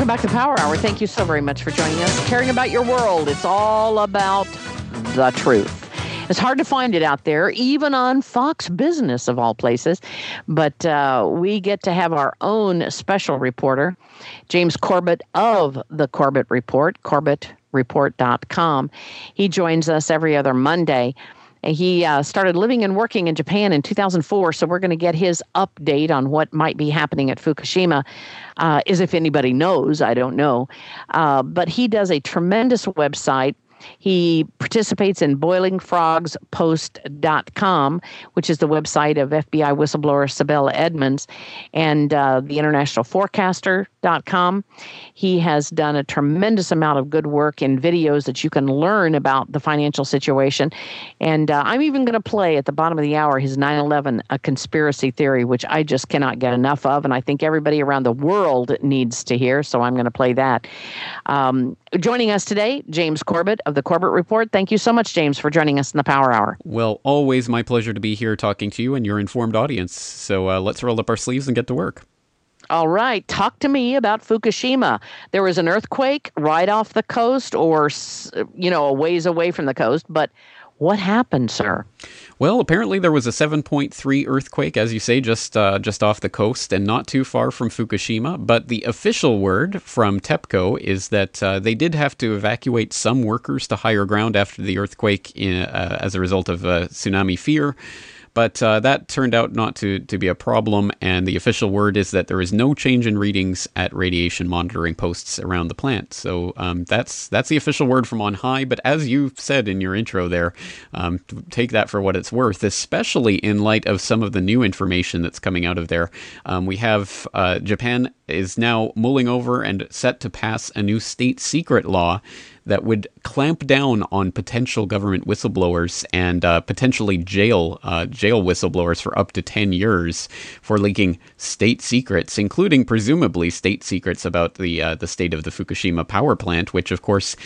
Welcome back to Power Hour. Thank you so very much for joining us. Caring about your world. It's all about the truth. It's hard to find it out there, even on Fox Business, of all places. But we get to have our own special reporter, James Corbett of The Corbett Report, CorbettReport.com. He joins us every other Monday. He started living and working in Japan in 2004, so we're going to get his update on what might be happening at Fukushima, as if anybody knows. I don't know. But he does a tremendous website. He participates in BoilingFrogsPost.com, which is the website of FBI whistleblower Sibel Edmonds, and the InternationalForecaster.com. He has done a tremendous amount of good work in videos that you can learn about the financial situation. And I'm even going to play at the bottom of the hour his 9/11 a conspiracy theory, which I just cannot get enough of, and I think everybody around the world needs to hear, so I'm going to play that. Joining us today, James Corbett of The Corbett Report. Thank you so much, James, for joining us in the Power Hour. Well, always my pleasure to be here talking to you and your informed audience. So let's roll up our sleeves and get to work. All right. Talk to me about Fukushima. There was an earthquake right off the coast or, a ways away from the coast, but what happened, sir? Well, apparently there was a 7.3 earthquake, as you say, just off the coast and not too far from Fukushima. But the official word from TEPCO is that they did have to evacuate some workers to higher ground after the earthquake as a result of tsunami fear. But that turned out not to be a problem, and the official word is that there is no change in readings at radiation monitoring posts around the plant. So that's the official word from on high. But as you said in your intro there, take that for what it's worth, especially in light of some of the new information that's coming out of there. We have Japan is now mulling over and set to pass a new state secret law that would clamp down on potential government whistleblowers and potentially jail whistleblowers for up to 10 years for leaking state secrets, including presumably state secrets about the state of the Fukushima power plant, which of course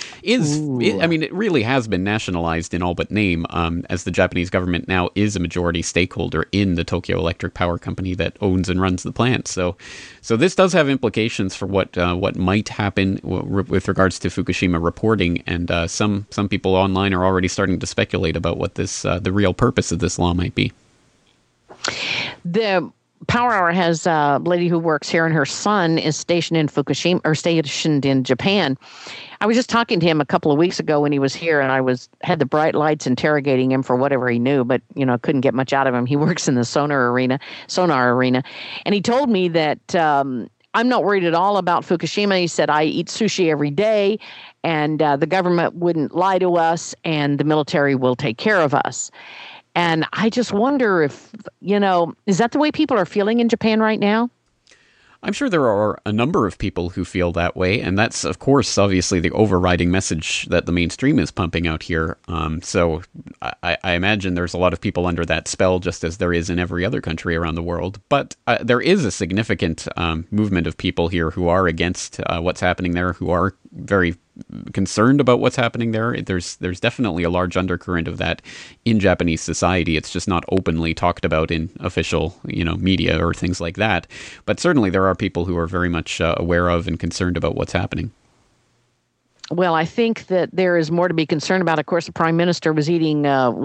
it really has been nationalized in all but name, as the Japanese government now is a majority stakeholder in the Tokyo Electric Power Company that owns and runs the plant. So this does have implications for what might happen with regards to Fukushima reporting, and some people online are already starting to speculate about what the real purpose of this law might be. The Power Hour has a lady who works here, and her son is stationed in Fukushima, or stationed in Japan. I was just talking to him a couple of weeks ago when he was here, and I had the bright lights interrogating him for whatever he knew, but couldn't get much out of him. He works in the sonar arena, and he told me that I'm not worried at all about Fukushima. He said, I eat sushi every day, and the government wouldn't lie to us, and the military will take care of us. And I just wonder if, is that the way people are feeling in Japan right now? I'm sure there are a number of people who feel that way, and that's, of course, obviously the overriding message that the mainstream is pumping out here. So I imagine there's a lot of people under that spell, just as there is in every other country around the world. But there is a significant movement of people here who are against what's happening there, who are very concerned about what's happening there. There's definitely a large undercurrent of that in Japanese society. It's just not openly talked about in official, media or things like that. But certainly there are people who are very much aware of and concerned about what's happening. Well, I think that there is more to be concerned about. Of course, the Prime Minister was eating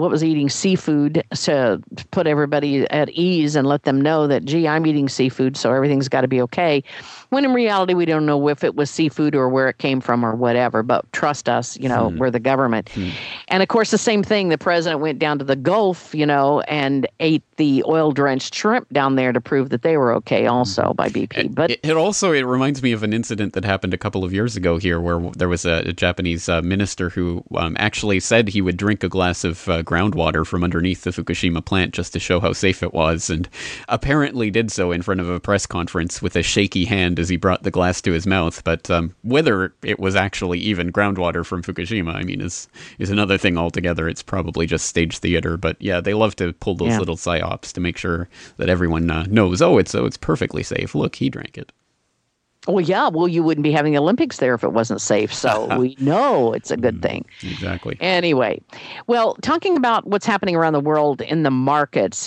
seafood to put everybody at ease and let them know that, gee, I'm eating seafood, so everything's got to be okay. When in reality, we don't know if it was seafood or where it came from or whatever, but trust us, we're the government. And of course, the same thing, the president went down to the Gulf, and ate the oil-drenched shrimp down there to prove that they were okay also by BP. But it reminds me of an incident that happened a couple of years ago here where there was a Japanese minister who actually said he would drink a glass of groundwater from underneath the Fukushima plant just to show how safe it was, and apparently did so in front of a press conference with a shaky hand as he brought the glass to his mouth. But whether it was actually even groundwater from Fukushima, is another thing altogether. It's probably just stage theater. But yeah, they love to pull those little psyops to make sure that everyone knows, it's perfectly safe. Look, he drank it. Well, yeah. Well, you wouldn't be having the Olympics there if it wasn't safe. So we know it's a good thing. Exactly. Anyway, well, talking about what's happening around the world in the markets,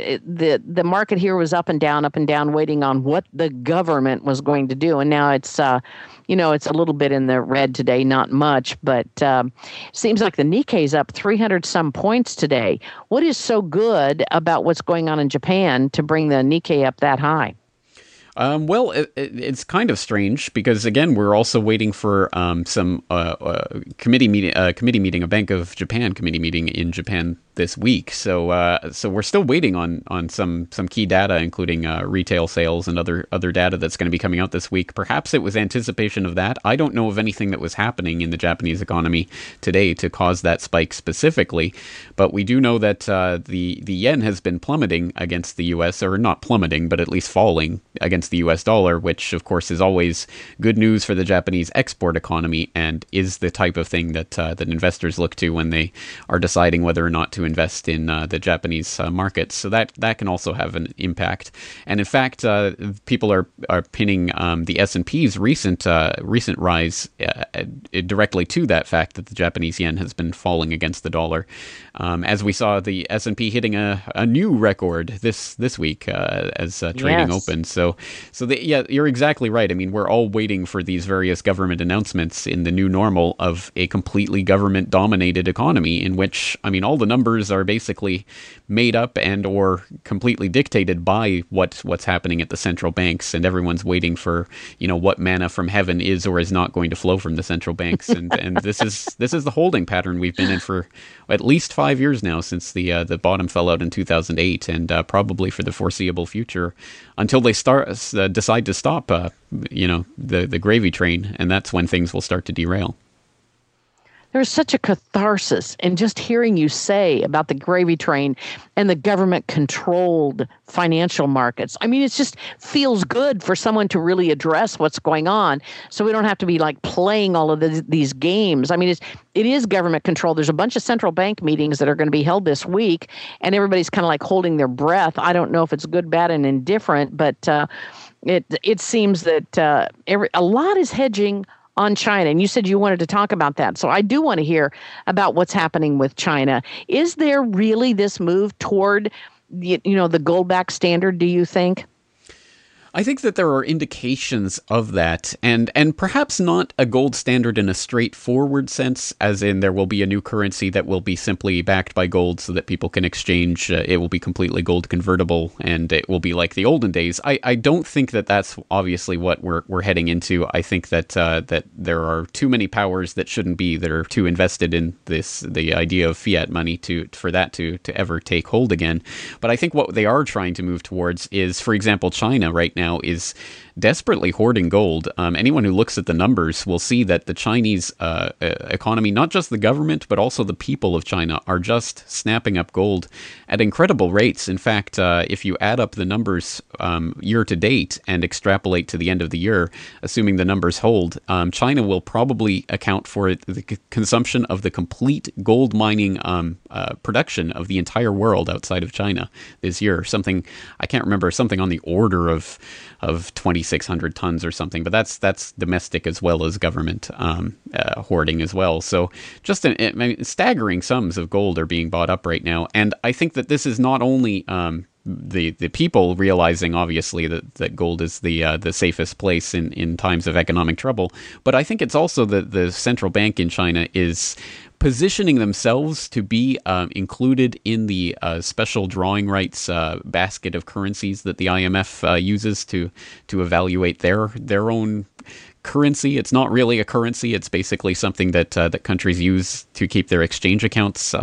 the market here was up and down, waiting on what the government was going to do, and now it's it's a little bit in the red today, not much, but seems like the Nikkei's up 300 some points today. What is so good about what's going on in Japan to bring the Nikkei up that high? Well, it's kind of strange because again, we're also waiting for some committee meeting, a Bank of Japan committee meeting in Japan this week. So we're still waiting on some key data, including retail sales and other data that's going to be coming out this week. Perhaps it was anticipation of that. I don't know of anything that was happening in the Japanese economy today to cause that spike specifically, but we do know that the yen has been plummeting against the U.S., or not plummeting, but at least falling against the U.S. dollar, which of course is always good news for the Japanese export economy and is the type of thing that investors look to when they are deciding whether or not to invest in the Japanese markets. So that can also have an impact. And in fact, people are pinning the S&P's recent rise directly to that fact that the Japanese yen has been falling against the dollar. As we saw the S&P hitting a new record this week as trading opened. So you're exactly right. I mean, we're all waiting for these various government announcements in the new normal of a completely government-dominated economy in which, I mean, all the numbers are basically made up and or completely dictated by what's happening at the central banks, and everyone's waiting for, what manna from heaven is or is not going to flow from the central banks. And this is the holding pattern we've been in for at least 5 years now, since the bottom fell out in 2008, and probably for the foreseeable future until they decide to stop the gravy train, and that's when things will start to derail. There's such a catharsis in just hearing you say about the gravy train and the government-controlled financial markets. I mean, it just feels good for someone to really address what's going on, so we don't have to be like playing all of these games. I mean, it is government control. There's a bunch of central bank meetings that are going to be held this week, and everybody's kind of like holding their breath. I don't know if it's good, bad, and indifferent, but it seems that a lot is hedging on China. And you said you wanted to talk about that. So I do want to hear about what's happening with China. Is there really this move toward, the gold-backed standard, do you think? I think that there are indications of that, and perhaps not a gold standard in a straightforward sense, as in there will be a new currency that will be simply backed by gold so that people can exchange. It will be completely gold convertible, and it will be like the olden days. I don't think that that's obviously what we're heading into. I think that that there are too many powers that shouldn't be, that are too invested in the idea of fiat money for that to ever take hold again. But I think what they are trying to move towards is, for example, China right now is desperately hoarding gold. Anyone who looks at the numbers will see that the Chinese economy, not just the government, but also the people of China, are just snapping up gold at incredible rates. In fact, if you add up the numbers year to date and extrapolate to the end of the year, assuming the numbers hold, China will probably account for the consumption of the complete gold mining production of the entire world outside of China this year. Something, I can't remember, something on the order of 2,600 tons or something, but that's domestic as well as government hoarding as well. So just staggering sums of gold are being bought up right now, and I think that this is not only the people realizing, obviously, that gold is the safest place in times of economic trouble, but I think it's also the central bank in China is positioning themselves to be included in the special drawing rights basket of currencies that the IMF uses to evaluate their own currency. It's not really a currency. It's basically something that countries use to keep their exchange accounts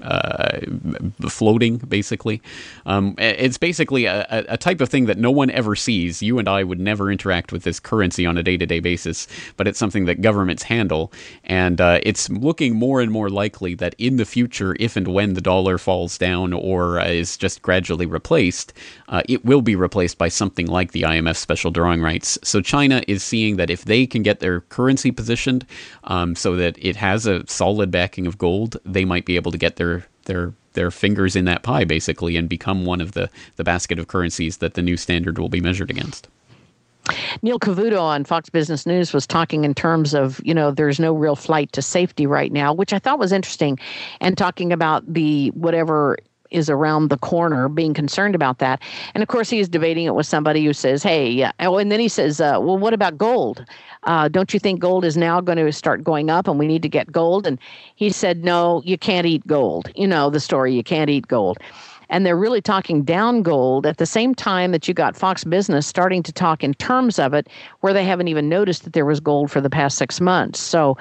floating, basically. It's basically a type of thing that no one ever sees. You and I would never interact with this currency on a day-to-day basis, but it's something that governments handle. And it's looking more and more likely that in the future, if and when the dollar falls down or is just gradually replaced, it will be replaced by something like the IMF special drawing rights. So China is seeing that if they can get their currency positioned so that it has a solid backing of gold, they might be able to get their fingers in that pie, basically, and become one of the basket of currencies that the new standard will be measured against. Neil Cavuto on Fox Business News was talking in terms of, there's no real flight to safety right now, which I thought was interesting, and talking about the whatever is around the corner, being concerned about that. And of course, he is debating it with somebody who says, hey, yeah. Oh, and then he says, well, what about gold? Don't you think gold is now going to start going up and we need to get gold? And he said, no, you can't eat gold. You know the story, you can't eat gold. And they're really talking down gold at the same time that you got Fox Business starting to talk in terms of it, where they haven't even noticed that there was gold for the past 6 months. So,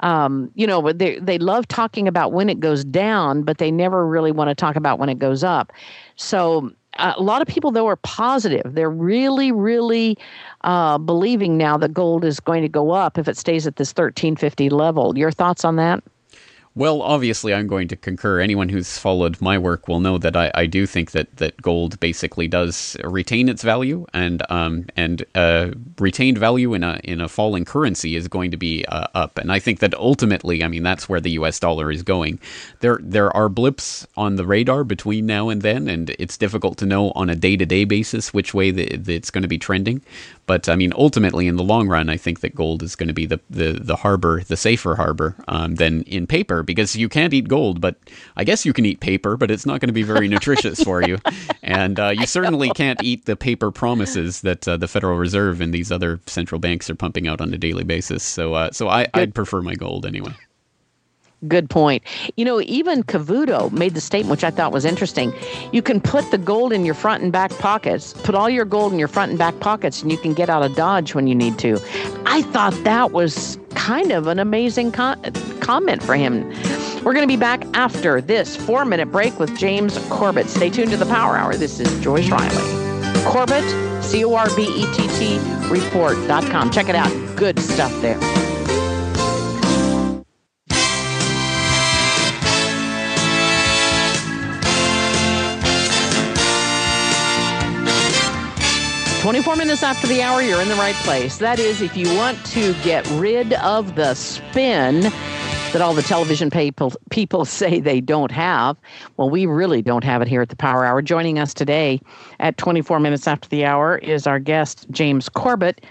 they love talking about when it goes down, but they never really want to talk about when it goes up. So a lot of people, though, are positive. They're really, really believing now that gold is going to go up if it stays at this 1350 level. Your thoughts on that? Well, obviously, I'm going to concur. Anyone who's followed my work will know that I do think that gold basically does retain its value, and retained value in a falling currency is going to be up. And I think that ultimately, that's where the U.S. dollar is going. There are blips on the radar between now and then, and it's difficult to know on a day-to-day basis which way it's going to be trending. But ultimately, in the long run, I think that gold is going to be the harbor, the safer harbor than in paper, because you can't eat gold, but I guess you can eat paper, but it's not going to be very nutritious for you. And you certainly can't eat the paper promises that the Federal Reserve and these other central banks are pumping out on a daily basis. So I'd prefer my gold anyway. Good point. Even Cavuto made the statement, which I thought was interesting. You can put the gold in your front and back pockets, put all your gold in your front and back pockets, and you can get out of Dodge when you need to. I thought that was kind of an amazing comment for him. We're going to be back after this 4-minute break with James Corbett. Stay tuned to the Power Hour. This is Joyce Riley. Corbett, Corbett, report.com. Check it out. Good stuff there. "24 minutes after the hour, you're in the right place." That is, if you want to get rid of the spin that all the television people say they don't have. Well, we really don't have it here at the Power Hour. Joining us today at 24 minutes after the hour is our guest, James Corbett,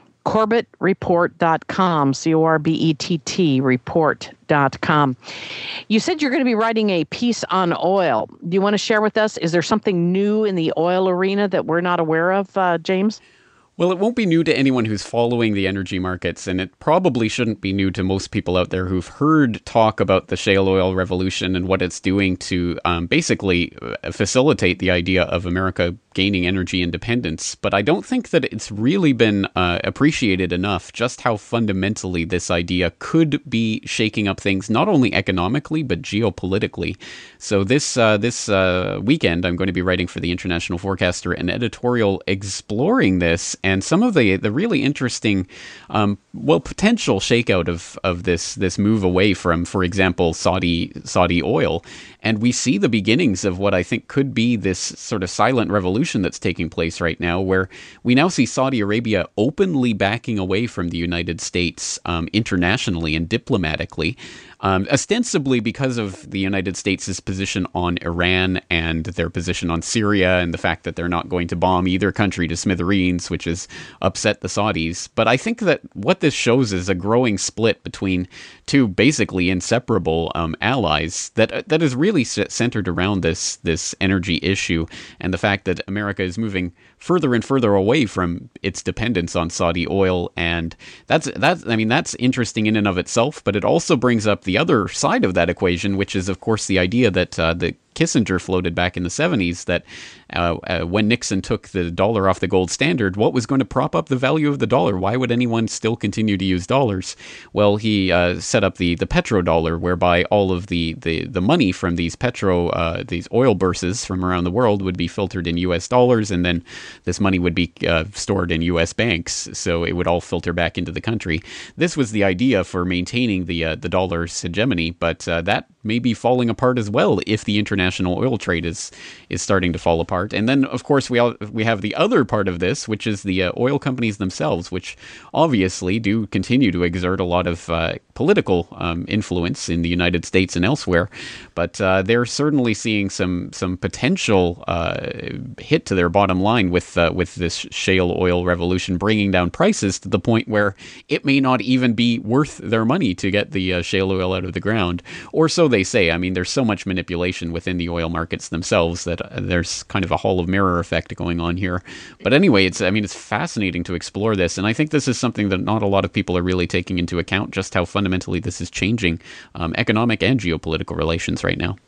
CorbettReport.com, CORBETT, report.com. You said you're going to be writing a piece on oil. Do you want to share with us? Is there something new in the oil arena that we're not aware of, James? Well, it won't be new to anyone who's following the energy markets, and it probably shouldn't be new to most people out there who've heard talk about the shale oil revolution and what it's doing to basically facilitate the idea of America gaining energy independence. But I don't think that it's really been appreciated enough just how fundamentally this idea could be shaking up things, not only economically, but geopolitically. So this weekend, I'm going to be writing for the International Forecaster an editorial exploring this and some of the really interesting, potential shakeout of this move away from, for example, Saudi oil. And we see the beginnings of what I think could be this sort of silent revolution that's taking place right now, where we now see Saudi Arabia openly backing away from the United States internationally and diplomatically, ostensibly because of the United States' position on Iran and their position on Syria and the fact that they're not going to bomb either country to smithereens, which has upset the Saudis. But I think that what this shows is a growing split between two basically inseparable allies that is really centered around this energy issue and the fact that America is moving further and further away from its dependence on Saudi oil. And that's interesting in and of itself, but it also brings up the other side of that equation, which is, of course, the idea that the Kissinger floated back in the 70s that when Nixon took the dollar off the gold standard, what was going to prop up the value of the dollar? Why would anyone still continue to use dollars? Well, he set up the petrodollar, whereby all of the money from these these oil bourses from around the world would be filtered in U.S. dollars, and then this money would be stored in U.S. banks, so it would all filter back into the country. This was the idea for maintaining the dollar's hegemony, but that may be falling apart as well if the international oil trade is starting to fall apart. And then, of course, we have the other part of this, which is the oil companies themselves, which obviously do continue to exert a lot of political influence in the United States and elsewhere. But they're certainly seeing some potential hit to their bottom line with this shale oil revolution, bringing down prices to the point where it may not even be worth their money to get the shale oil out of the ground, or so they say. I mean, there's so much manipulation within the oil markets themselves that there's kind of a hall of mirror effect going on here. But anyway, it's fascinating to explore this, and I think this is something that not a lot of people are really taking into account, just how fundamentally this is changing economic and geopolitical relations right now.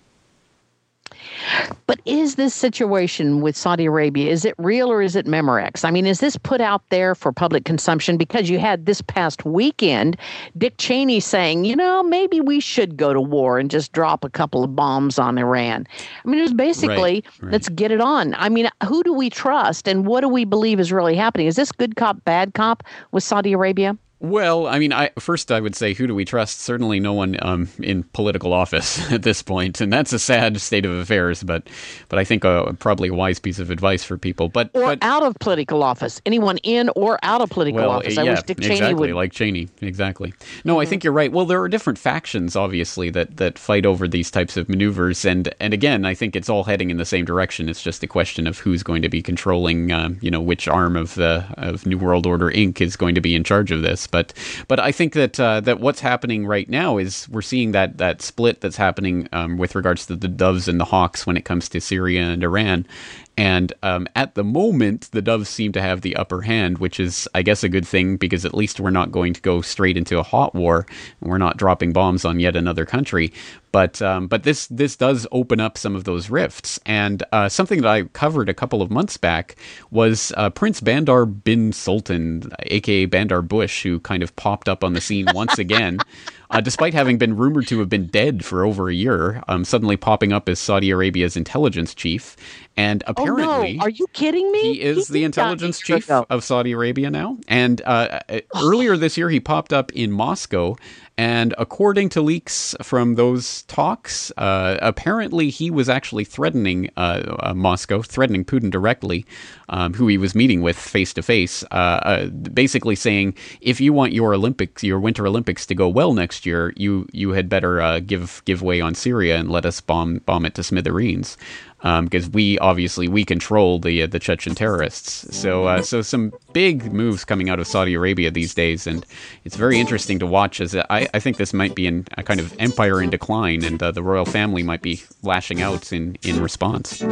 But is this situation with Saudi Arabia, is it real or is it Memorex? I mean, is this put out there for public consumption? Because you had this past weekend, Dick Cheney saying, maybe we should go to war and just drop a couple of bombs on Iran. I mean, it was basically, right. Let's get it on. I mean, who do we trust and what do we believe is really happening? Is this good cop, bad cop with Saudi Arabia? Well, I mean, first I would say, who do we trust? Certainly no one in political office at this point, and that's a sad state of affairs. But I think probably a wise piece of advice for people. But out of political office, anyone in or out of political office. I wish Dick Cheney would. Like Cheney, exactly. No, I think you're right. Well, there are different factions, obviously, that fight over these types of maneuvers, and again, I think it's all heading in the same direction. It's just a question of who's going to be controlling, which arm of New World Order Inc. is going to be in charge of this. But I think that what's happening right now is we're seeing that split that's happening with regards to the doves and the hawks when it comes to Syria and Iran. And at the moment, the doves seem to have the upper hand, which is, I guess, a good thing, because at least we're not going to go straight into a hot war. We're not dropping bombs on yet another country. But this does open up some of those rifts. And something that I covered a couple of months back was Prince Bandar bin Sultan, a.k.a. Bandar Bush, who kind of popped up on the scene once again. Despite having been rumored to have been dead for over a year, suddenly popping up as Saudi Arabia's intelligence chief. And apparently... Are you kidding me? He is the intelligence chief of Saudi Arabia now. And earlier this year, he popped up in Moscow. And according to leaks from those talks, apparently he was actually threatening Moscow, threatening Putin directly, who he was meeting with face to face, basically saying, if you want your Winter Olympics to go well next year, you had better give way on Syria and let us bomb it to smithereens. Because we control the Chechen terrorists. So some big moves coming out of Saudi Arabia these days, and it's very interesting to watch. As I think this might be a kind of empire in decline, and the royal family might be lashing out in response.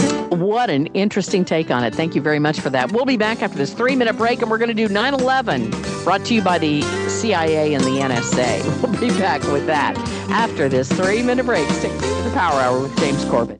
What an interesting take on it. Thank you very much for that. We'll be back after this 3-minute break, and we're going to do 9/11, brought to you by the CIA and the NSA. We'll be back with that after this 3-minute break. Stick to the Power Hour with James Corbett.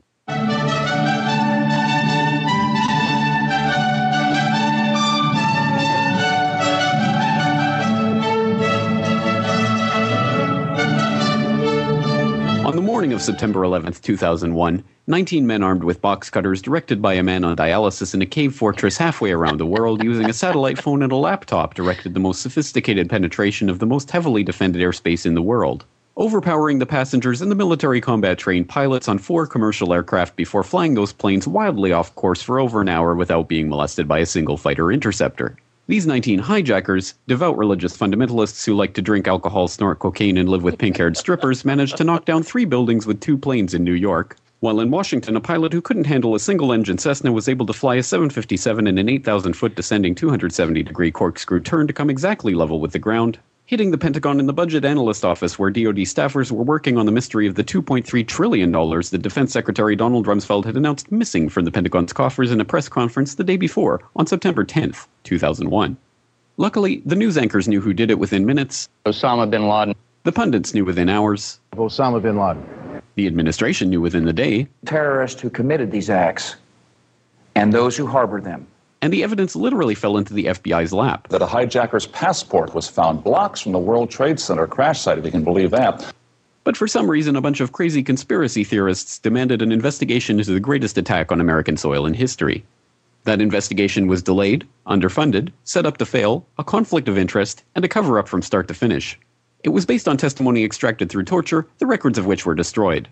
On the morning of September 11th, 2001, 19 men armed with box cutters, directed by a man on dialysis in a cave fortress halfway around the world using a satellite phone and a laptop, directed the most sophisticated penetration of the most heavily defended airspace in the world, overpowering the passengers and the military combat-trained pilots on 4 commercial aircraft before flying those planes wildly off course for over an hour without being molested by a single fighter interceptor. These 19 hijackers, devout religious fundamentalists who like to drink alcohol, snort cocaine, and live with pink-haired strippers, managed to knock down 3 buildings with 2 planes in New York. While in Washington, a pilot who couldn't handle a single-engine Cessna was able to fly a 757 in an 8,000-foot descending 270-degree corkscrew turn to come exactly level with the ground, hitting the Pentagon and the Budget Analyst Office, where DoD staffers were working on the mystery of the $2.3 trillion that Defense Secretary Donald Rumsfeld had announced missing from the Pentagon's coffers in a press conference the day before, on September 10th, 2001. Luckily, the news anchors knew who did it within minutes. Osama bin Laden. The pundits knew within hours. Osama bin Laden. The administration knew within the day. Terrorists who committed these acts and those who harbored them. And the evidence literally fell into the FBI's lap. That a hijacker's passport was found blocks from the World Trade Center crash site, if you can believe that. But for some reason, a bunch of crazy conspiracy theorists demanded an investigation into the greatest attack on American soil in history. That investigation was delayed, underfunded, set up to fail, a conflict of interest, and a cover-up from start to finish. It was based on testimony extracted through torture, the records of which were destroyed.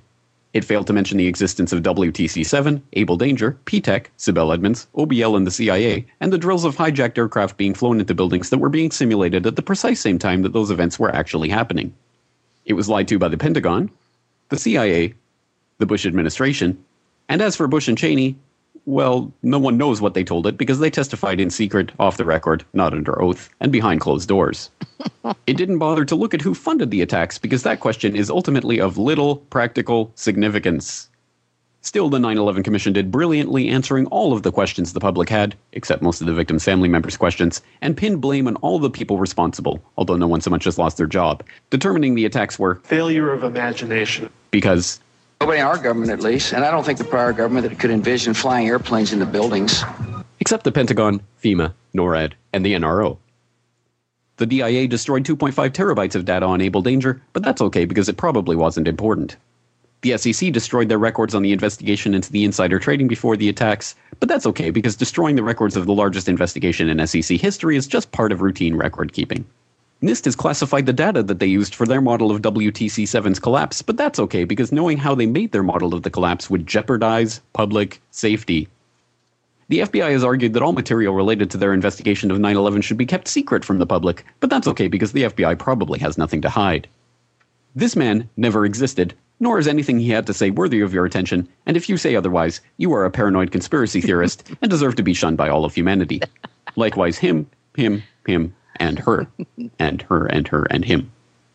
It failed to mention the existence of WTC-7, Able Danger, P-TECH, Sibel Edmonds, OBL and the CIA, and the drills of hijacked aircraft being flown into buildings that were being simulated at the precise same time that those events were actually happening. It was lied to by the Pentagon, the CIA, the Bush administration, and as for Bush and Cheney, well, no one knows what they told it because they testified in secret, off the record, not under oath, and behind closed doors. It didn't bother to look at who funded the attacks because that question is ultimately of little practical significance. Still, the 9/11 Commission did brilliantly answering all of the questions the public had, except most of the victims' family members' questions, and pinned blame on all the people responsible, although no one so much as lost their job, determining the attacks were failure of imagination. Because Nobody in our government, at least, and I don't think the prior government that could envision flying airplanes into buildings. except the Pentagon, FEMA, NORAD, and the NRO. The DIA destroyed 2.5 terabytes of data on Able Danger, but that's okay because it probably wasn't important. The SEC destroyed their records on the investigation into the insider trading before the attacks, but that's okay because destroying the records of the largest investigation in SEC history is just part of routine record keeping. NIST has classified the data that they used for their model of WTC-7's collapse, but that's okay because knowing how they made their model of the collapse would jeopardize public safety. The FBI has argued that all material related to their investigation of 9/11 should be kept secret from the public, but that's okay because the FBI probably has nothing to hide. This man never existed, nor is anything he had to say worthy of your attention, and if you say otherwise, you are a paranoid conspiracy theorist and deserve to be shunned by all of humanity. Likewise, him, and her, and her, and her, and him.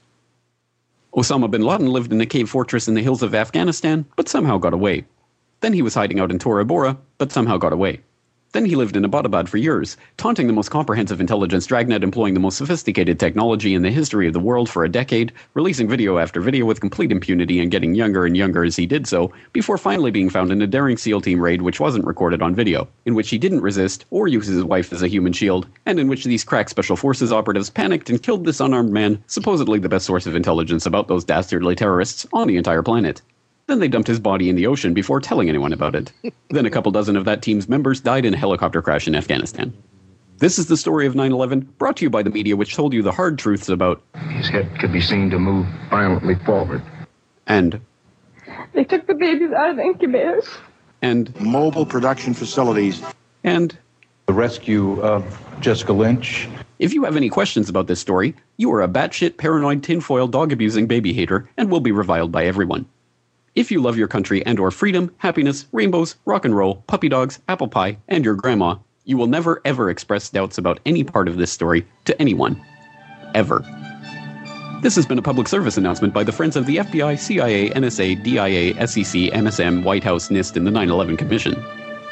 Osama bin Laden lived in a cave fortress in the hills of Afghanistan, but somehow got away. Then he was hiding out in Tora Bora, but somehow got away. Then he lived in Abbottabad for years, taunting the most comprehensive intelligence dragnet employing the most sophisticated technology in the history of the world for a decade, releasing video after video with complete impunity and getting younger and younger as he did so, before finally being found in a daring SEAL team raid which wasn't recorded on video, in which he didn't resist or use his wife as a human shield, and in which these crack special forces operatives panicked and killed this unarmed man, supposedly the best source of intelligence about those dastardly terrorists on the entire planet. Then they dumped his body in the ocean before telling anyone about it. Then a couple dozen of that team's members died in a helicopter crash in Afghanistan. This is the story of 9/11, brought to you by the media which told you the hard truths about... His head could be seen to move violently forward. And... They took the babies out of the incubators. And... Mobile production facilities. And... The rescue of Jessica Lynch. If you have any questions about this story, you are a batshit, paranoid, tinfoil, dog-abusing baby hater and will be reviled by everyone. If you love your country and or freedom, happiness, rainbows, rock and roll, puppy dogs, apple pie, and your grandma, you will never ever express doubts about any part of this story to anyone. Ever. This has been a public service announcement by the Friends of the FBI, CIA, NSA, DIA, SEC, MSM, White House, NIST, and the 9/11 Commission.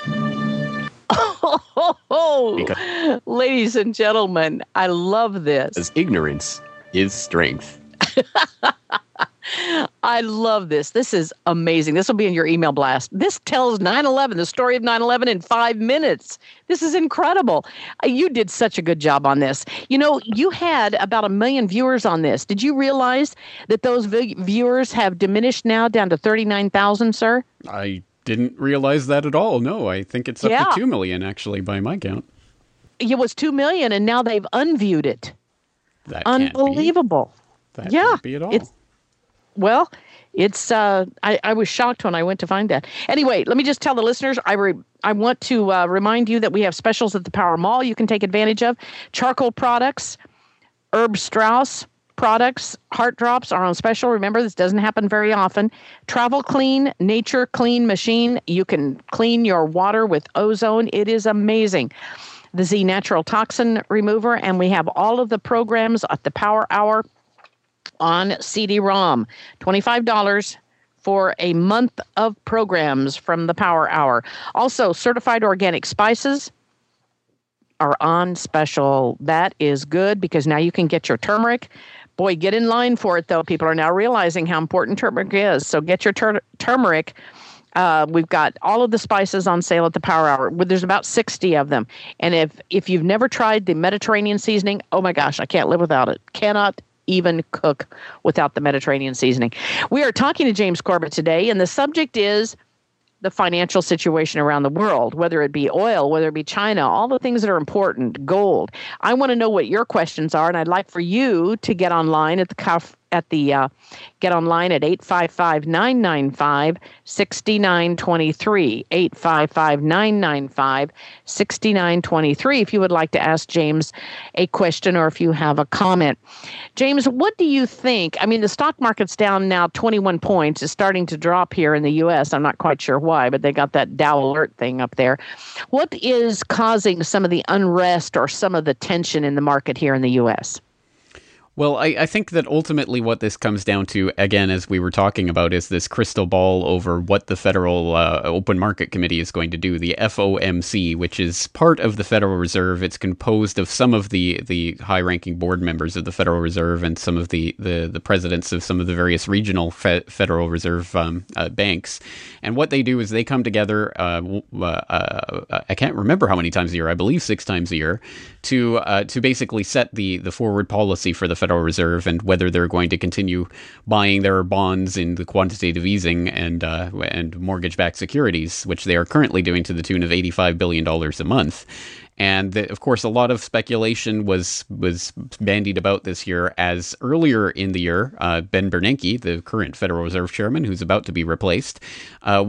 Oh, ladies and gentlemen, I love this. Because ignorance is strength. I love this. This is amazing. This will be in your email blast. This tells 9/11, the story of 9/11 in 5 minutes. This is incredible. You did such a good job on this. You know, you had about 1 million viewers on this. Did you realize that those viewers have diminished now down to 39,000, sir? I didn't realize that at all. No, I think it's up to 2 million, actually, by my count. It was 2 million, and now they've unviewed it. That Unbelievable. Can't be. That can't be at all. I was shocked when I went to find that. Anyway, let me just tell the listeners, I want to remind you that we have specials at the Power Mall you can take advantage of. Charcoal products, Herb Strauss products, Heart Drops are on special. Remember, this doesn't happen very often. Travel Clean, Nature Clean Machine. You can clean your water with ozone. It is amazing. The Z Natural Toxin Remover, and we have all of the programs at the Power Hour on CD-ROM. $25 for a month of programs from the Power Hour. Also, certified organic spices are on special. That is good because now you can get your turmeric. Boy, get in line for it, though. People are now realizing how important turmeric is. So get your turmeric. We've got all of the spices on sale at the Power Hour. There's about 60 of them. And if you've never tried the Mediterranean seasoning, oh my gosh, I can't live without it. Cannot even cook without the Mediterranean seasoning. We are talking to James Corbett today, and the subject is the financial situation around the world, whether it be oil, whether it be China, all the things that are important, gold. I want to know what your questions are, and I'd like for you to get online at the get online at 855-995-6923, 855-995-6923 if you would like to ask James a question or if you have a comment. James, what do you think? I mean, the stock market's down now 21 points. It's starting to drop here in the U.S. I'm not quite sure why, but they got that Dow alert thing up there. What is causing some of the unrest or some of the tension in the market here in the U.S.? Well, I think that ultimately what this comes down to, again, as we were talking about, is this crystal ball over what the Federal Open Market Committee is going to do, the FOMC, which is part of the Federal Reserve. It's composed of some of the high-ranking board members of the Federal Reserve and some of the presidents of some of the various regional Federal Reserve banks. And what they do is they come together, I can't remember how many times a year, I believe 6 times a year, to basically set the forward policy for the Federal Reserve and whether they're going to continue buying their bonds in the quantitative easing and mortgage-backed securities, which they are currently doing to the tune of $85 billion a month. And of course, a lot of speculation was bandied about this year, as earlier in the year, Ben Bernanke, the current Federal Reserve Chairman, who's about to be replaced, had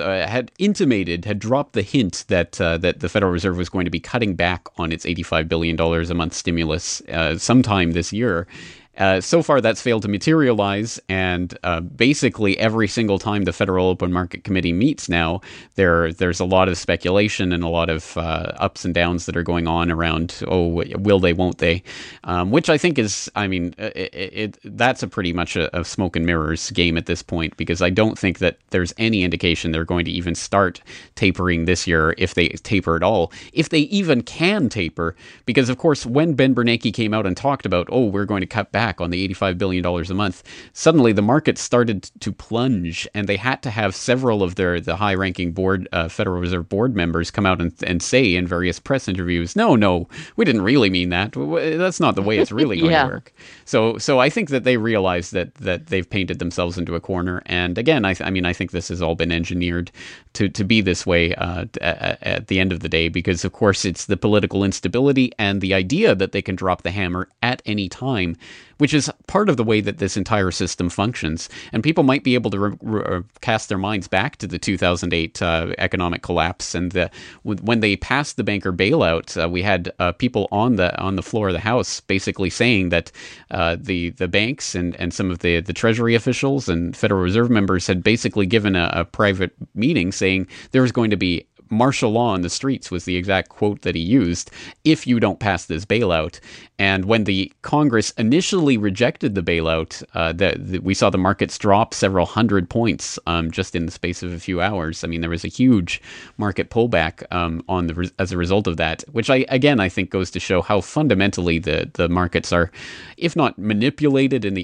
dropped the hint that the Federal Reserve was going to be cutting back on its $85 billion a month stimulus sometime this year. So far, that's failed to materialize, and basically every single time the Federal Open Market Committee meets now, there's a lot of speculation and a lot of ups and downs that are going on around, will they, won't they, which I think is, I mean, that's a pretty much a smoke and mirrors game at this point, because I don't think that there's any indication they're going to even start tapering this year, if they taper at all, if they even can taper, because of course, when Ben Bernanke came out and talked about, we're going to cut back on the $85 billion a month, suddenly the market started to plunge, and they had to have several of the high-ranking Federal Reserve board members come out and say in various press interviews, no, we didn't really mean that. That's not the way it's really going to work. So I think that they realize that they've painted themselves into a corner. And again, I think this has all been engineered to be this way at the end of the day, because of course it's the political instability and the idea that they can drop the hammer at any time, which is part of the way that this entire system functions. And people might be able to cast their minds back to the 2008 economic collapse, and when they passed the banker bailout, we had people on the floor of the House basically saying that the banks and some of the Treasury officials and Federal Reserve members had basically given a private meeting saying there was going to be martial law on the streets, was the exact quote that he used, if you don't pass this bailout. And when the Congress initially rejected the bailout, we saw the markets drop several hundred points just in the space of a few hours. I mean, there was a huge market pullback as a result of that, which I think goes to show how fundamentally the markets are, if not manipulated in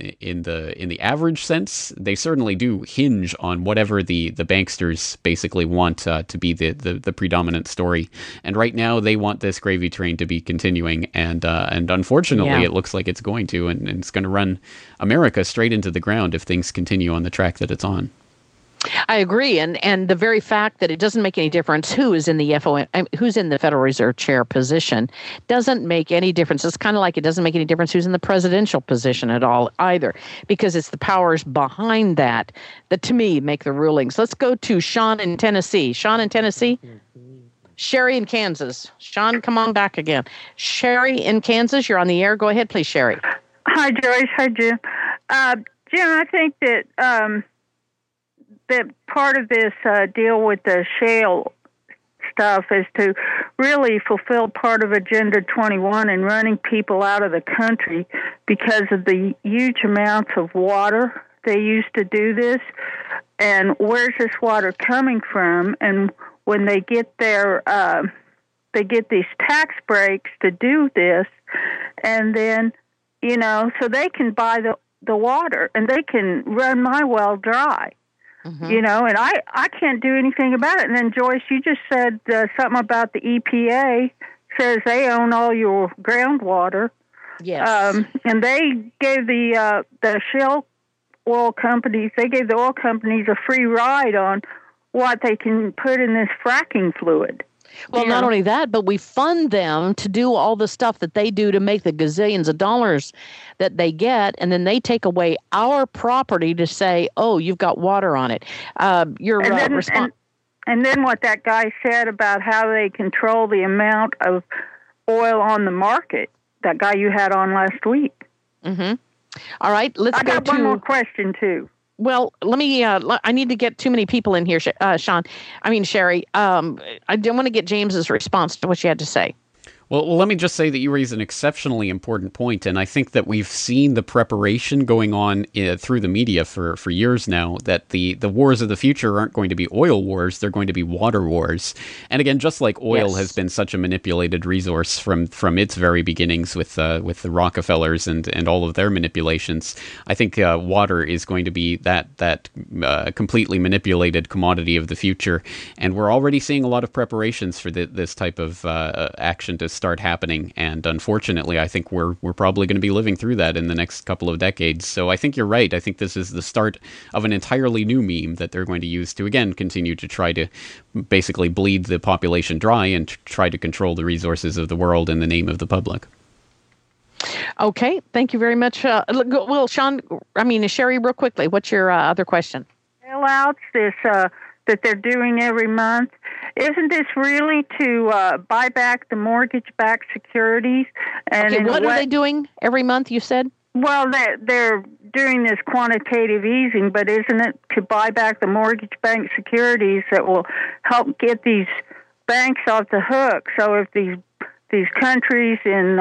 the average sense, they certainly do hinge on whatever the banksters basically want to be the predominant story. And right now, they want this gravy train to be continuing, and unfortunately, it looks like it's going to, and it's going to run America straight into the ground if things continue on the track that it's on. I agree, and the very fact that it doesn't make any difference who's in the Federal Reserve Chair position doesn't make any difference. It's kind of like it doesn't make any difference who's in the presidential position at all either, because it's the powers behind that to me make the rulings. Let's go to Sean in Tennessee. Sean in Tennessee. Sherry in Kansas. Sean, come on back again. Sherry in Kansas, you're on the air. Go ahead, please, Sherry. Hi, Joyce. Hi, Jim. Jim, I think that that part of this deal with the shale stuff is to really fulfill part of Agenda 21 and running people out of the country because of the huge amounts of water they use to do this. And where's this water coming from? And when they get they get these tax breaks to do this, and then, so they can buy the water and they can run my well dry, and I can't do anything about it. And then, Joyce, you just said something about the EPA says they own all your groundwater. Yes. And they gave the shale oil companies, a free ride on what they can put in this fracking fluid. Well, not only that, but we fund them to do all the stuff that they do to make the gazillions of dollars that they get, and then they take away our property to say, "Oh, you've got water on it." Your response. And then what that guy said about how they control the amount of oil on the market. That guy you had on last week. Mm-hmm. All right, let's go to... I got one more question, too. Well, let me... I need to get too many people in here, Sherry. I don't want to get James's response to what you had to say. Well, let me just say that you raise an exceptionally important point, and I think that we've seen the preparation going on through the media for years now, that the wars of the future aren't going to be oil wars, they're going to be water wars. And again, just like oil has been such a manipulated resource from its very beginnings with the Rockefellers and all of their manipulations, I think water is going to be that completely manipulated commodity of the future. And we're already seeing a lot of preparations for this type of action to start happening, and unfortunately I think we're probably going to be living through that in the next couple of decades. So I think you're right. I think this is the start of an entirely new meme that they're going to use to again continue to try to basically bleed the population dry and try to control the resources of the world in the name of the public. Okay, thank you very much. Well, Sherry, real quickly, what's your other question? Bailouts, this that they're doing every month. Isn't this really to buy back the mortgage-backed securities? And okay, what are they doing every month, you said? Well, they're doing this quantitative easing, but isn't it to buy back the mortgage-backed securities that will help get these banks off the hook? So if these countries in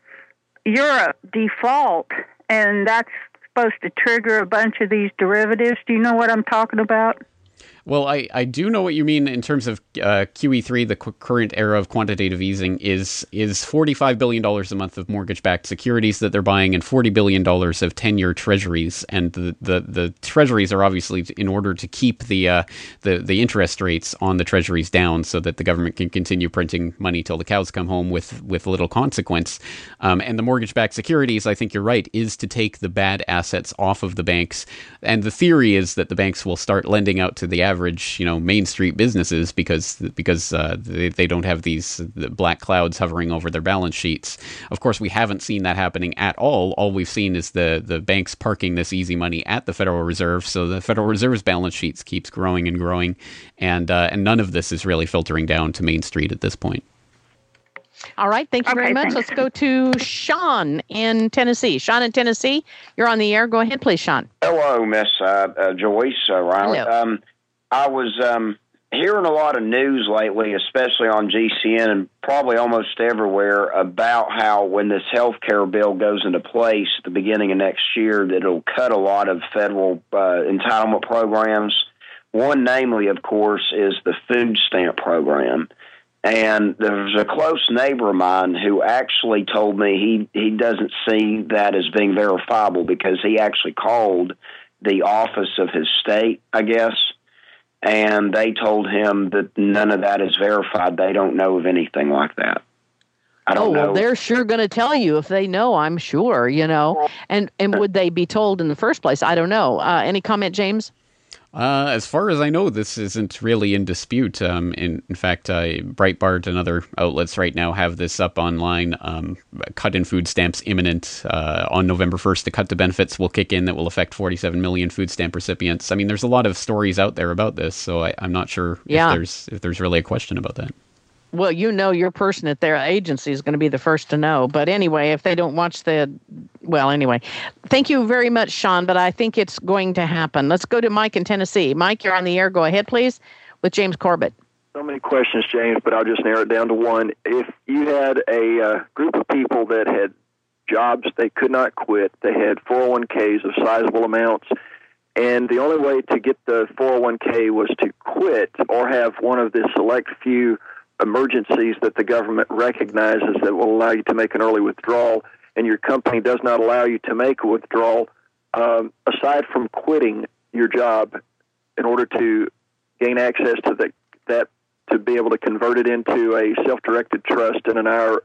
Europe default, and that's supposed to trigger a bunch of these derivatives, do you know what I'm talking about? Well, I do know what you mean in terms of QE3. The current era of quantitative easing is $45 billion a month of mortgage-backed securities that they're buying and $40 billion of 10-year treasuries. And the treasuries are obviously in order to keep the interest rates on the treasuries down so that the government can continue printing money till the cows come home with little consequence. And the mortgage-backed securities, I think you're right, is to take the bad assets off of the banks. And the theory is that the banks will start lending out to the average, Main Street businesses because they don't have these black clouds hovering over their balance sheets. Of course, we haven't seen that happening at all. All we've seen is the banks parking this easy money at the Federal Reserve, so the Federal Reserve's balance sheets keeps growing and growing, and none of this is really filtering down to Main Street at this point. All right, thank you very much. Let's go to Sean in Tennessee. Sean in Tennessee, you're on the air. Go ahead, please, Sean. Hello, Miss Joyce Riley. Hello. I was hearing a lot of news lately, especially on GCN and probably almost everywhere, about how when this health care bill goes into place at the beginning of next year, that it'll cut a lot of federal entitlement programs. One, namely, of course, is the food stamp program. And there's a close neighbor of mine who actually told me he doesn't see that as being verifiable because he actually called the office of his state, I guess, and they told him that none of that is verified. They don't know of anything like that. I don't know. Well, they're sure going to tell you if they know, I'm sure, And would they be told in the first place? I don't know. Any comment, James? As far as I know, this isn't really in dispute. In fact, Breitbart and other outlets right now have this up online. Cut in food stamps imminent. On November 1st, the cut to benefits will kick in that will affect 47 million food stamp recipients. I mean, there's a lot of stories out there about this, so I'm not sure if there's really a question about that. Well, your person at their agency is going to be the first to know. But anyway, if they don't watch anyway. Thank you very much, Sean, but I think it's going to happen. Let's go to Mike in Tennessee. Mike, you're on the air. Go ahead, please, with James Corbett. So many questions, James, but I'll just narrow it down to one. If you had a group of people that had jobs they could not quit, they had 401ks of sizable amounts, and the only way to get the 401k was to quit or have one of the select few emergencies that the government recognizes that will allow you to make an early withdrawal, and your company does not allow you to make a withdrawal, aside from quitting your job in order to gain access to that to be able to convert it into a self-directed trust and an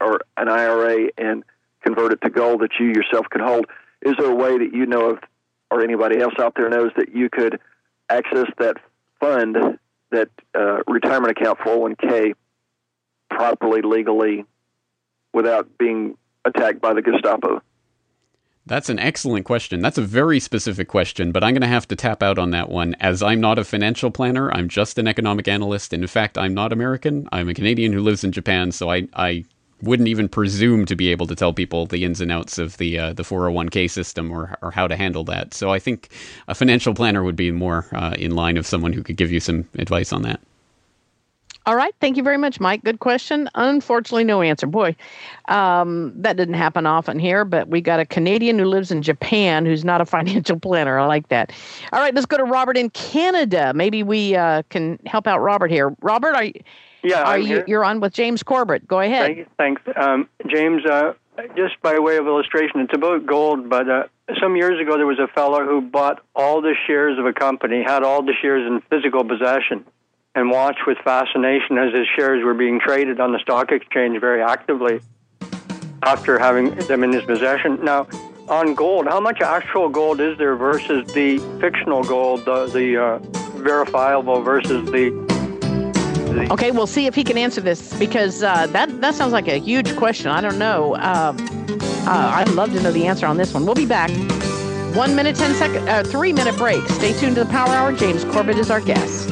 IRA and convert it to gold that you yourself can hold. Is there a way that you know of, or anybody else out there knows, that you could access that fund, that retirement account 401k, properly, legally, without being attacked by the Gestapo? That's an excellent question. That's a very specific question, but I'm going to have to tap out on that one, as I'm not a financial planner. I'm just an economic analyst. And in fact, I'm not American. I'm a Canadian who lives in Japan, so I wouldn't even presume to be able to tell people the ins and outs of the 401k system or how to handle that. So I think a financial planner would be more in line of someone who could give you some advice on that. All right. Thank you very much, Mike. Good question. Unfortunately, no answer. Boy, that didn't happen often here, but we got a Canadian who lives in Japan who's not a financial planner. I like that. All right. Let's go to Robert in Canada. Maybe we can help out Robert here. Robert, you're on with James Corbett. Go ahead. Thanks. James, just by way of illustration, it's about gold, but some years ago there was a fellow who bought all the shares of a company, had all the shares in physical possession, and watched with fascination as his shares were being traded on the stock exchange very actively after having them in his possession. Now, on gold, how much actual gold is there versus the fictional gold, the verifiable versus the... Okay, we'll see if he can answer this, because that sounds like a huge question. I don't know. I'd love to know the answer on this one. We'll be back. 1 minute, 10 second, 3-minute break. Stay tuned to the Power Hour. James Corbett is our guest.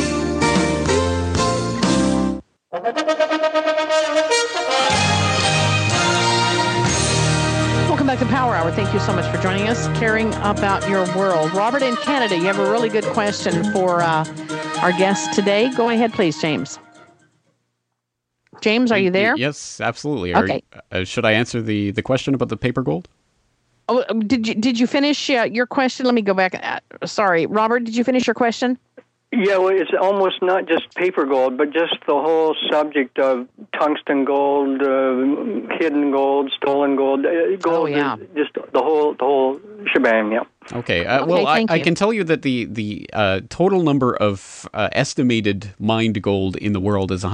Welcome back to Power Hour. Thank you so much for joining us, caring about your world. Robert in Canada, you have a really good question for our guest today. Go ahead, please, James. James, are you there? Yes, absolutely. Okay. Should I answer the question about the paper gold? Oh, did you finish your question? Let me go back. Sorry, Robert, did you finish your question? Yeah, well, it's almost not just paper gold, but just the whole subject of tungsten gold, hidden gold, stolen gold. Gold is just the whole shebang, yeah. Okay. Well, I can tell you that the total number of estimated mined gold in the world is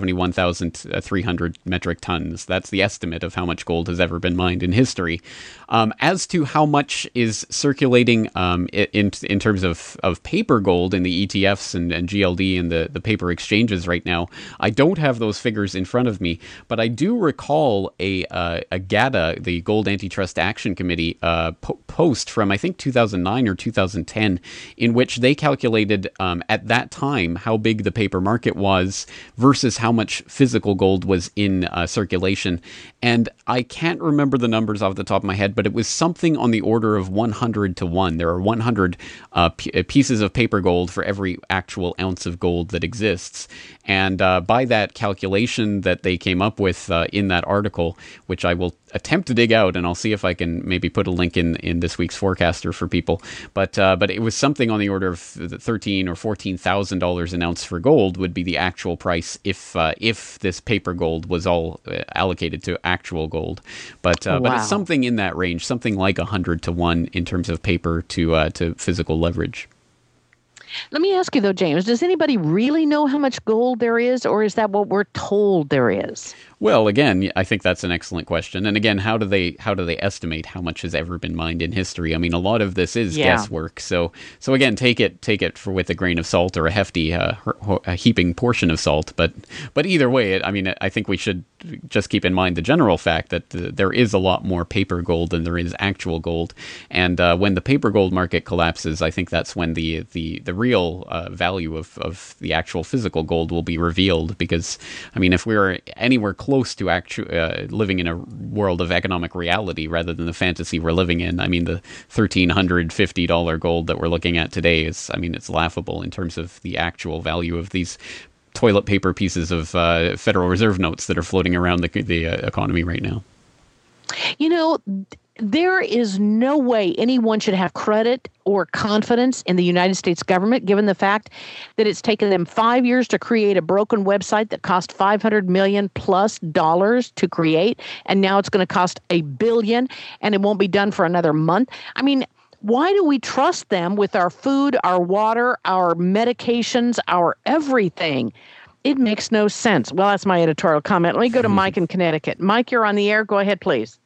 171,300 metric tons. That's the estimate of how much gold has ever been mined in history. As to how much is circulating in terms of paper gold in the ETFs and GLD and the paper exchanges right now, I don't have those figures in front of me, but I do recall a GATA, the Gold Antitrust Action Committee, post from, I think, 2009 or 2010, in which they calculated at that time how big the paper market was versus how much physical gold was in circulation. And I can't remember the numbers off the top of my head, but it was something on the order of 100 to 1. There are 100 pieces of paper gold for every actual ounce of gold that exists. And by that calculation that they came up with in that article, which I will attempt to dig out, and I'll see if I can maybe put a link in this week's Forecaster for people. But it was something on the order of $13,000 or $14,000 an ounce for gold would be the actual price if this paper gold was all allocated to actual gold. But it's something in that range, something like 100 to 1 in terms of paper to physical leverage. Let me ask you, though, James, does anybody really know how much gold there is, or is that what we're told there is? Well, again, I think that's an excellent question. And again, how do they estimate how much has ever been mined in history? I mean, a lot of this is guesswork. So again, take it with a grain of salt, or a hefty a heaping portion of salt. But either way, I think we should just keep in mind the general fact that there is a lot more paper gold than there is actual gold. And when the paper gold market collapses, I think that's when the real value of the actual physical gold will be revealed. Because if we're anywhere close to living in a world of economic reality rather than the fantasy we're living in, the $1,350 gold that we're looking at today is, it's laughable in terms of the actual value of these toilet paper pieces of Federal Reserve notes that are floating around the economy right now. There is no way anyone should have credit or confidence in the United States government, given the fact that it's taken them 5 years to create a broken website that cost $500 million plus to create, and now it's going to cost $1 billion, and it won't be done for another month. Why do we trust them with our food, our water, our medications, our everything? It makes no sense. Well, that's my editorial comment. Let me go to Mike in Connecticut. Mike, you're on the air. Go ahead, please.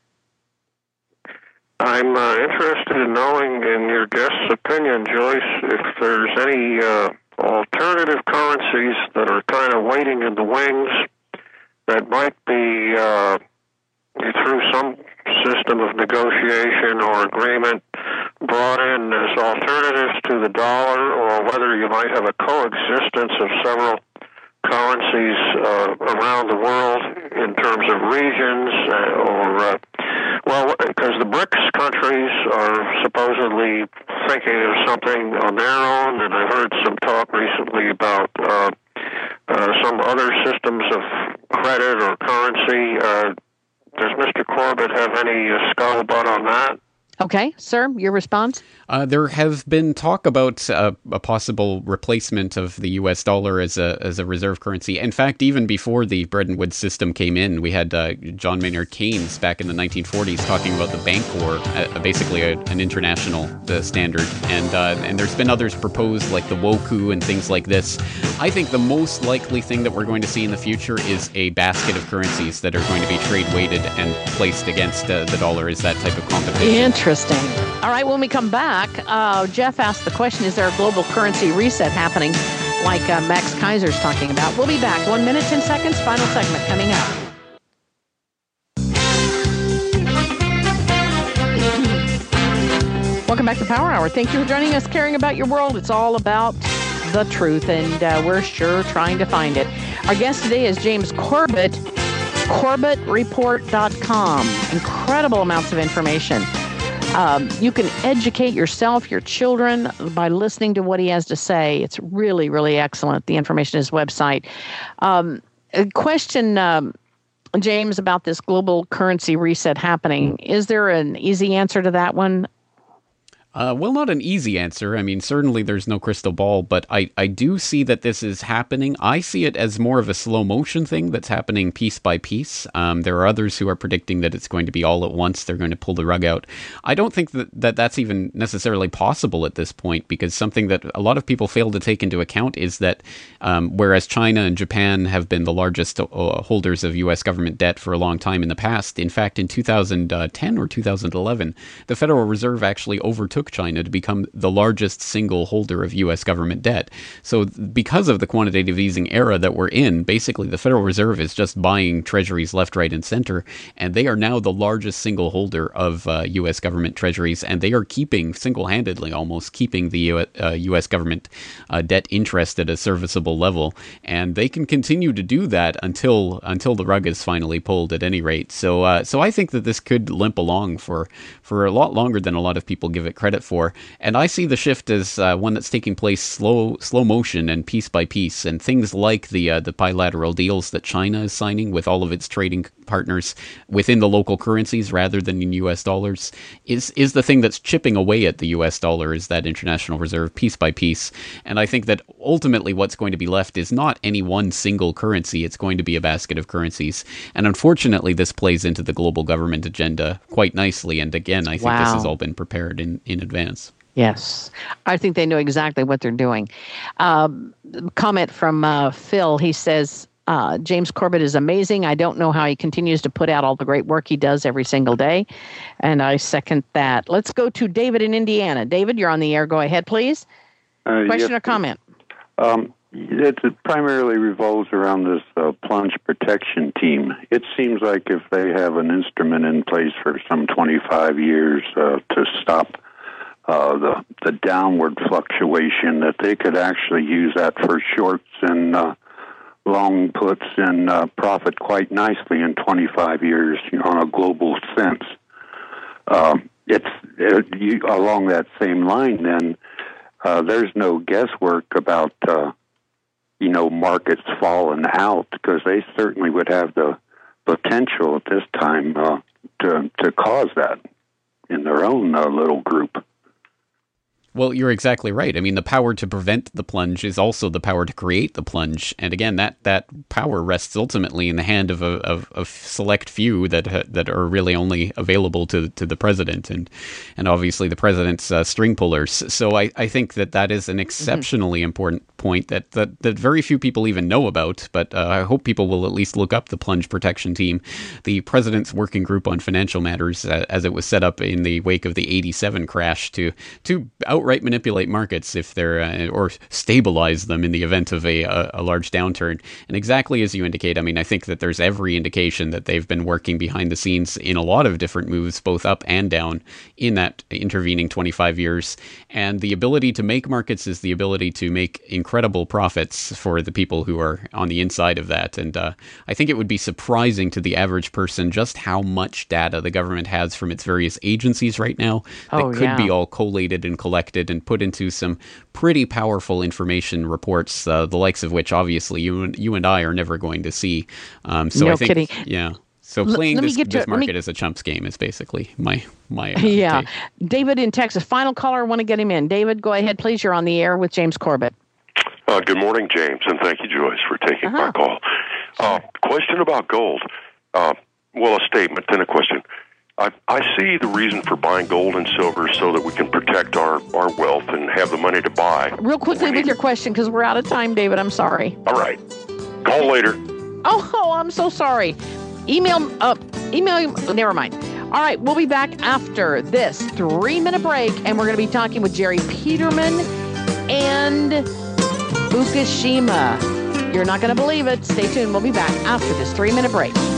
I'm interested in knowing, in your guest's opinion, Joyce, if there's any alternative currencies that are kind of waiting in the wings that might be through some system of negotiation or agreement brought in as alternatives to the dollar, or whether you might have a coexistence of several currencies around the world in terms of regions, because the BRICS countries are supposedly thinking of something on their own, and I've heard some talk recently about some other systems of credit or currency. Does Mr. Corbett have any scuttlebutt on that? Okay, sir, your response? There has been talk about a possible replacement of the U.S. dollar as a reserve currency. In fact, even before the Bretton Woods system came in, we had John Maynard Keynes back in the 1940s talking about the Bancor, basically an international standard. And there's been others proposed, like the Woku and things like this. I think the most likely thing that we're going to see in the future is a basket of currencies that are going to be trade-weighted and placed against the dollar as that type of competition. Interesting. All right, when we come back, Jeff asked the question, is there a global currency reset happening like Max Kaiser's talking about? We'll be back. 1 minute, 10 seconds, final segment coming up. Welcome back to Power Hour. Thank you for joining us, Caring About Your World. It's all about the truth, and we're sure trying to find it. Our guest today is James Corbett, CorbettReport.com. Incredible amounts of information. You can educate yourself, your children, by listening to what he has to say. It's really, really excellent, the information on his website. A question, James, about this global currency reset happening. Is there an easy answer to that one? Well, not an easy answer. I mean, certainly there's no crystal ball, but I do see that this is happening. I see it as more of a slow motion thing that's happening piece by piece. There are others who are predicting that it's going to be all at once. They're going to pull the rug out. I don't think that that's even necessarily possible at this point, because something that a lot of people fail to take into account is that whereas China and Japan have been the largest holders of U.S. government debt for a long time in the past, in fact, in 2010 or 2011, the Federal Reserve actually overtook China to become the largest single holder of U.S. government debt. So because of the quantitative easing era that we're in, basically the Federal Reserve is just buying treasuries left, right, and center, and they are now the largest single holder of U.S. government treasuries, and they are keeping, single-handedly almost, keeping the U.S. government debt interest at a serviceable level, and they can continue to do that until the rug is finally pulled, at any rate. So I think that this could limp along for a lot longer than a lot of people give it credit for, and I see the shift as one that's taking place slow motion and piece by piece, and things like the bilateral deals that China is signing with all of its trading partners within the local currencies rather than in U.S. dollars is the thing that's chipping away at the U.S. dollar, is that international reserve piece by piece. And I think that ultimately what's going to be left is not any one single currency. It's going to be a basket of currencies, and unfortunately this plays into the global government agenda quite nicely. And again, I think this has all been prepared in advance. Yes, I think they know exactly what they're doing. Comment from Phil. He says, James Corbett is amazing. I don't know how he continues to put out all the great work he does every single day. And I second that. Let's go to David in Indiana. David, you're on the air. Go ahead, please. Question or comment? It primarily revolves around this plunge protection team. It seems like if they have an instrument in place for some 25 years to stop the downward fluctuation, that they could actually use that for shorts and long puts and profit quite nicely in 25 years, on a global sense. Along that same line, then, there's no guesswork about, markets falling out, because they certainly would have the potential at this time to cause that in their own little group. Well, you're exactly right. I mean, the power to prevent the plunge is also the power to create the plunge. And again, that power rests ultimately in the hand of a select few that are really only available to the president and obviously the president's string pullers. So I think that is an exceptionally important point that very few people even know about, but I hope people will at least look up the Plunge Protection Team, the President's Working Group on Financial Matters, as it was set up in the wake of the 87 crash to outright manipulate markets if they're or stabilize them in the event of a large downturn. And exactly as you indicate, I mean, I think that there's every indication that they've been working behind the scenes in a lot of different moves, both up and down, in that intervening 25 years. And the ability to make markets is the ability to make incredible profits for the people who are on the inside of that. And I think it would be surprising to the average person just how much data the government has from its various agencies right now that could be all collated and collected and put into some pretty powerful information reports, the likes of which obviously you and I are never going to see. So no I think, kidding. Yeah. So playing this market as a chumps game is basically my take. David in Texas, final caller. I want to get him in. David, go ahead, please. You're on the air with James Corbett. Good morning, James, and thank you, Joyce, for taking my call. Question about gold. Well, a statement, then a question. I see the reason for buying gold and silver so that we can protect our wealth and have the money to buy. Real quickly with your question, because we're out of time, David. I'm sorry. All right. Call later. Oh, I'm so sorry. Email, never mind. All right, we'll be back after this 3-minute break, and we're going to be talking with Jerry Peterman and Fukushima. You're not going to believe it. Stay tuned. We'll be back after this 3-minute break.